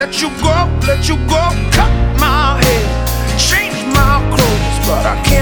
let you go, cut my hair, change my clothes, but I can't